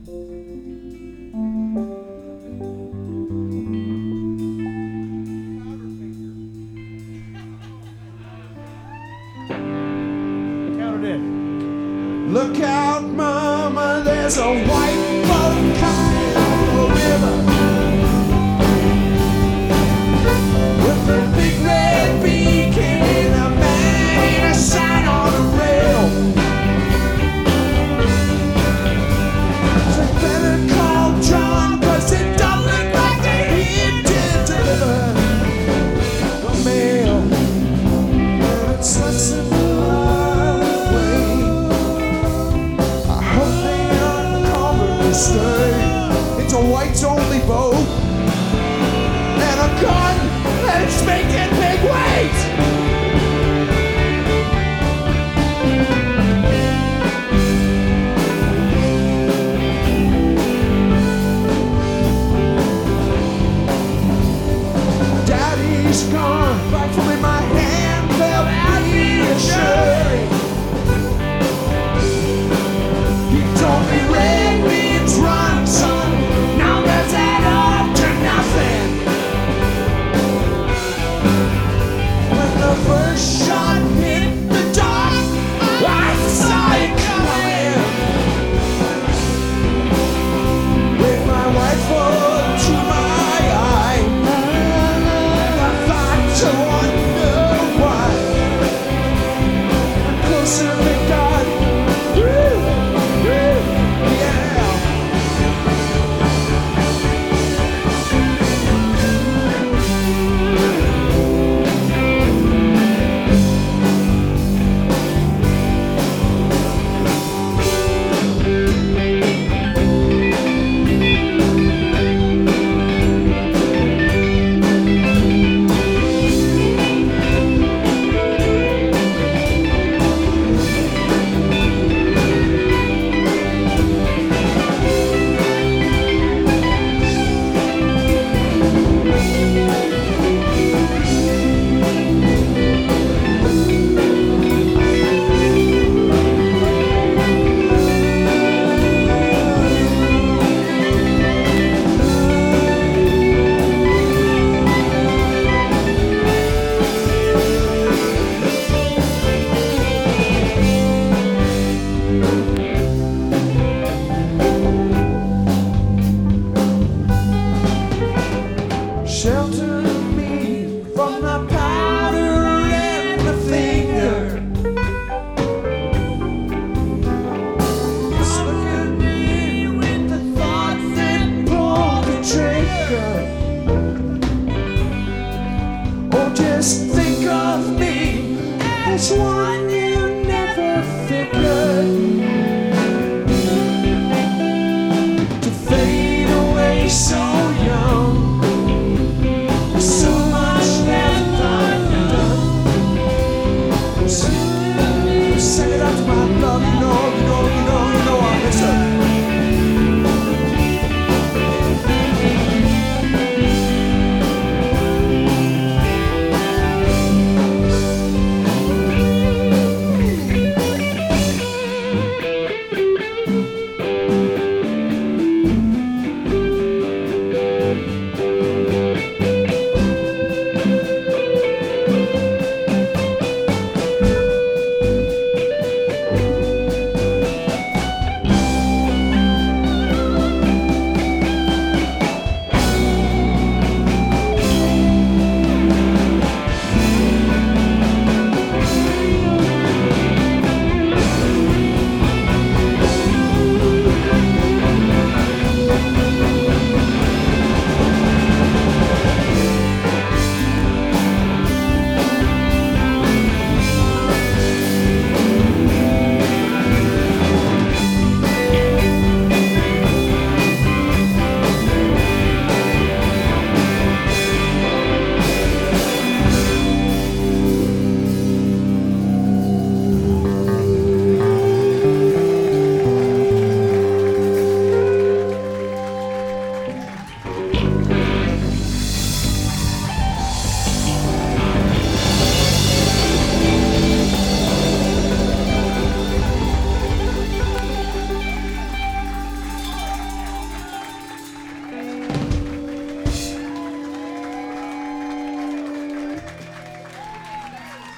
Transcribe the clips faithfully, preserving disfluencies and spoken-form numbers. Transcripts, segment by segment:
Count it in. Look out, mama, there's a white boat coming on the river with a big red beacon and a man in a sign on the rail. So better call John, cause it don't look like they're here to deliver the mail. And it's less than a mile away. I hope they uncover the stay. It's a whites only boat and a gun that's making big weight. Daddy's gone, rifle in my hand, felt reassuring. He told me red means run, son. Numbers add up to nothing. When the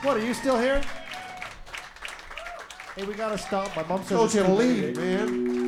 What, are you still here? Hey, we gotta stop. My mom says Told it's you to two leave, thirty-eight. man.